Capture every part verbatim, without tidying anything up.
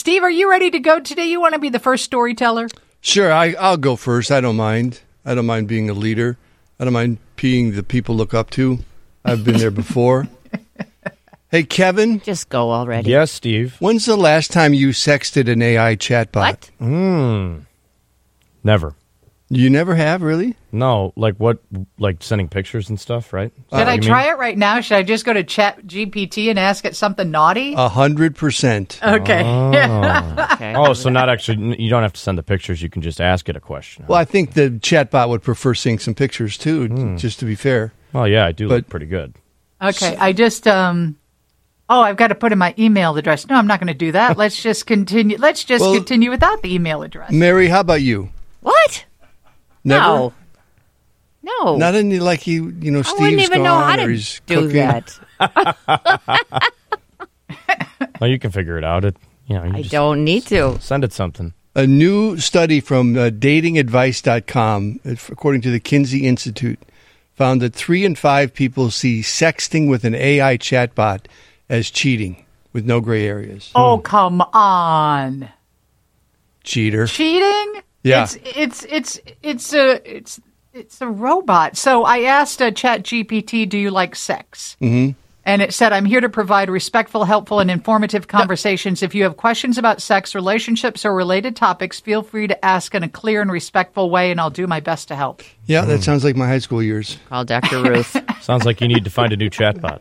Steve, are you ready to go today? You want to be the first storyteller? Sure, I, I'll go first. I don't mind. I don't mind being a leader. I don't mind being the people look up to. I've been there before. Hey, Kevin. Just go already. Yes, Steve. When's the last time you sexted an A I chatbot? What? Mm. Never. You never have, really? No, like what? Like sending pictures and stuff, right? Should I try it right now? Should I just go to Chat G P T and ask it something naughty? A hundred percent. Okay. Oh. Okay. Oh, so not actually, you don't have to send the pictures. You can just ask it a question. Well, I think the chatbot would prefer seeing some pictures, too, Hmm. just to be fair. Well, yeah, I do But- look pretty good. Okay, I just, um, oh, I've got to put in my email address. No, I'm not going to do that. Let's just continue. Let's just Well- continue without the email address. Mary, how about you? What? Never? No. No. Not any, like, you, you know, I Steve's wouldn't even know gone how or to he's do cooking. that. Well, you can figure it out. It, you know, you I just don't need to. send it something. A new study from uh, dating advice dot com, according to the Kinsey Institute, found that three in five people see sexting with an A I chatbot as cheating with no gray areas. Oh, come on. Cheater. Cheating? Yeah. It's, it's, it's, it's a, it's, it's a robot. So I asked uh, Chat G P T, do you like sex? Mm-hmm. And it said, I'm here to provide respectful, helpful, and informative conversations. If you have questions about sex, relationships, or related topics, feel free to ask in a clear and respectful way, and I'll do my best to help. Yeah, that sounds like my high school years. Call Doctor Ruth. Sounds like you need to find a new chatbot.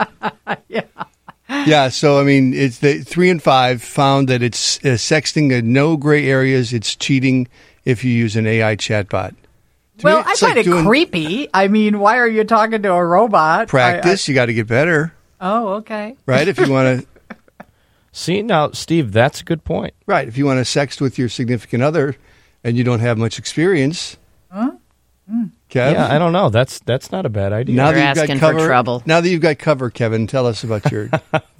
Yeah, so I mean, it's the three and five found that it's uh, sexting, uh, no gray areas. It's cheating if you use an A I chatbot. To Well, me, I it's find like it doing creepy. I mean, why are you talking to a robot? Practice, you got to get better, I, I, oh, okay. right? If you want to, See, now, Steve, that's a good point. right? If you want to sext with your significant other, and you don't have much experience, huh? Kev? Yeah, I don't know. That's that's not a bad idea. Now You're that you've asking got for cover, trouble. Now that you've got cover, Kevin, tell us about your.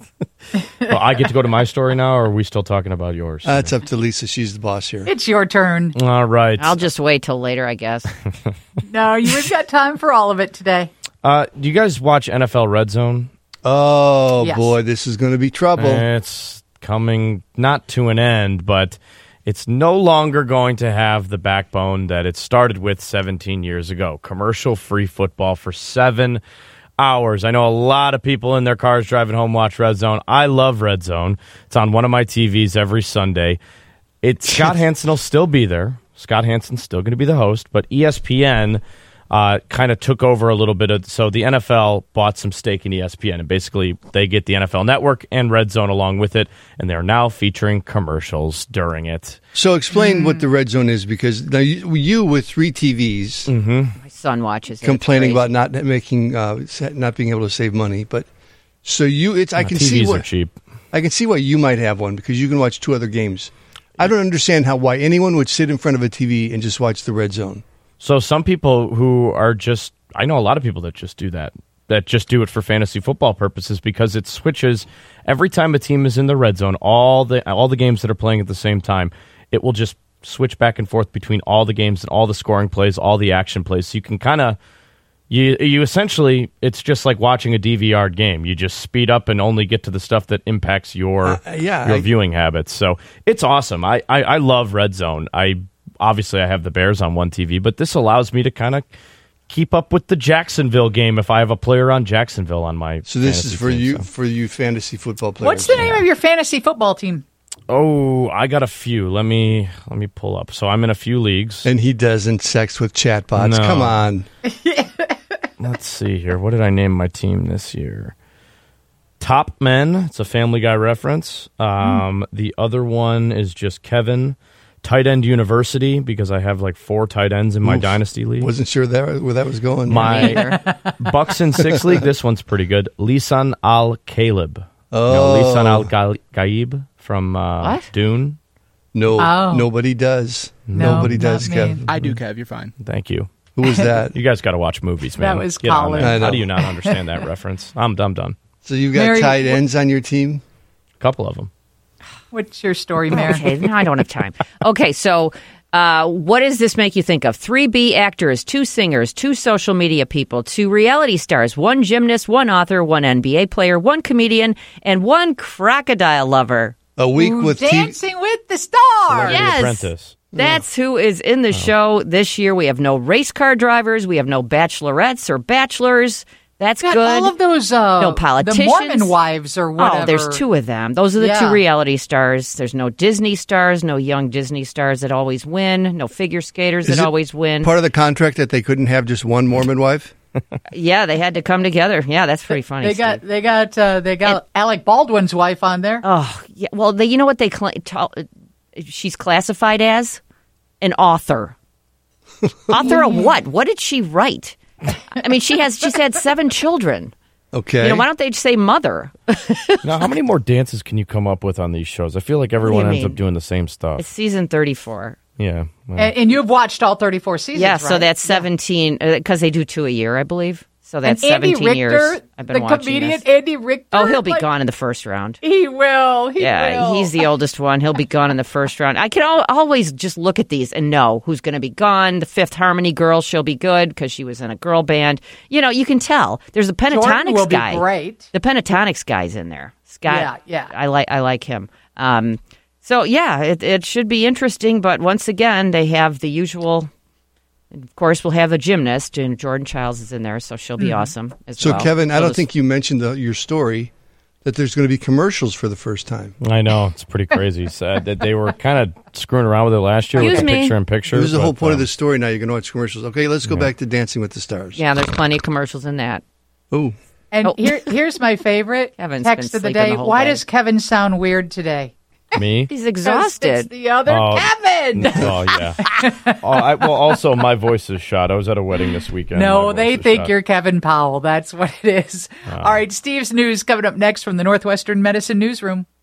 Well, I get to go to my story now, or are we still talking about yours? Uh, it's up to Lisa. She's the boss here. It's your turn. All right. I'll just wait till later, I guess. No, you've got time for all of it today. Uh, do you guys watch N F L Red Zone? Oh Yes. boy, this is going to be trouble. It's coming not to an end, but it's no longer going to have the backbone that it started with seventeen years ago. Commercial-free football for seven hours. I know a lot of people in their cars driving home watch Red Zone. I love Red Zone. It's on one of my T Vs every Sunday. It, Scott Hansen will still be there. Scott Hansen's still going to be the host, but E S P N uh, kind of took over a little bit of. So the N F L bought some stake in E S P N, and basically they get the N F L Network and Red Zone along with it, and they're now featuring commercials during it. So explain what the red zone is, because now you, you with three T Vs My son watches it. complaining It's about not making, uh, sa- not being able to save money, but so you, it's I Uh, can T Vs see are what cheap. I can see why you might have one, because you can watch two other games. I don't understand how why anyone would sit in front of a T V and just watch the red zone. So some people who are just, I know a lot of people that just do that, that just do it for fantasy football purposes, because it switches every time a team is in the red zone, all the all the games that are playing at the same time, it will just switch back and forth between all the games and all the scoring plays, all the action plays. So you can kind of, you you essentially, it's just like watching a D V R'd game. You just speed up and only get to the stuff that impacts your, Uh, yeah, your I- viewing habits. So it's awesome. I, I, I love Red Zone. I Obviously, I have the Bears on one T V, but this allows me to kind of keep up with the Jacksonville game if I have a player on Jacksonville on my. So this fantasy is for team, you so. for you fantasy football players. What's the name of your fantasy football team? Oh, I got a few. Let me let me pull up. So I'm in a few leagues. And he doesn't sex with chatbots. No. Come on. Let's see here. What did I name my team this year? Top Men. It's a Family Guy reference. Um, The other one is just Kevin. Tight End University, because I have like four tight ends in my Oof. dynasty league. Wasn't sure that where that was going. My Bucks in six league. This one's pretty good. Lisan Al Caleb. Oh. You know, Lisan Al Gaib from uh, What? Dune. no, Oh. nobody does. No, nobody not does, me. Kev. I do, Kev. You're fine. Thank you. Who was that? You guys got to watch movies, man. That was Get on Colin. there. I know. How do you not understand that reference? I'm, I'm done. So you've got Mary, tight wh- ends on your team? A couple of them. What's your story, Mary? Okay, now I don't have time. Okay, so uh, what does this make you think of? Three B actors, two singers, two social media people, two reality stars, one gymnast, one author, one N B A player, one comedian, and one crocodile lover. A week Who's with T- Dancing with the Stars. Celebrity Yes. Apprentice. That's who is in the show this year. We have no race car drivers. We have no bachelorettes or bachelors. That's Got good. all of those uh, No politicians. the Mormon wives or whatever. Oh, there's two of them. Those are the Yeah. two reality stars. There's no Disney stars, no young Disney stars that always win, no figure skaters Is that it always win. Part of the contract that they couldn't have just one Mormon wife? Yeah, they had to come together. Yeah, that's pretty funny. They got Steve. they got uh, they got Alec Baldwin's wife on there. Oh, yeah. Well, they, you know what they cla ta- she's classified as? An author. Author of what? What did she write? I mean, she has she's had seven children. Okay. You know, why don't they just say mother? Now, how many more dances can you come up with on these shows? I feel like everyone you ends mean? up doing the same stuff. It's season thirty-four. Yeah. well, and, and you've watched all thirty-four seasons, Yeah, right? so that's seventeen because they do two a year, I believe. So that's and Andy seventeen Richter, years. I've been the watching comedian this. Andy Richter. Oh, he'll be like, gone in the first round. He will. He Yeah, will. he's the oldest one. He'll be gone in the first round. I can al- always just look at these and know who's going to be gone. The Fifth Harmony girl, she'll be good because she was in a girl band. You know, you can tell. There's a Jordan pentatonics will guy. be great. The pentatonics guy's in there. Scott. Yeah, yeah. I like. I like him. Um, so yeah, it it should be interesting. But once again, they have the usual. And of course, we'll have a gymnast, and Jordan Childs is in there, so she'll be awesome as So, well. Kevin, I So don't this- think you mentioned the, your story that there's going to be commercials for the first time. I know. It's pretty crazy. Sad that they were kind of screwing around with it last year Excuse with the me. picture in picture. This is the whole but, point of um, the story now. You're going to watch commercials. Okay, let's go back to Dancing with the Stars. Yeah, there's plenty of commercials in that. Oh, And Oh. here, here's my favorite Kevin's text been of the sleeping day. the whole Why day. does Kevin sound weird today? Me? He's 'Cause exhausted. It's the other Oh, Kevin. Oh, yeah. oh, I, well, also, my voice is shot. I was at a wedding this weekend. No, My they voice is think shot. you're Kevin Powell. That's what it is. All right, Steve's news coming up next from the Northwestern Medicine Newsroom.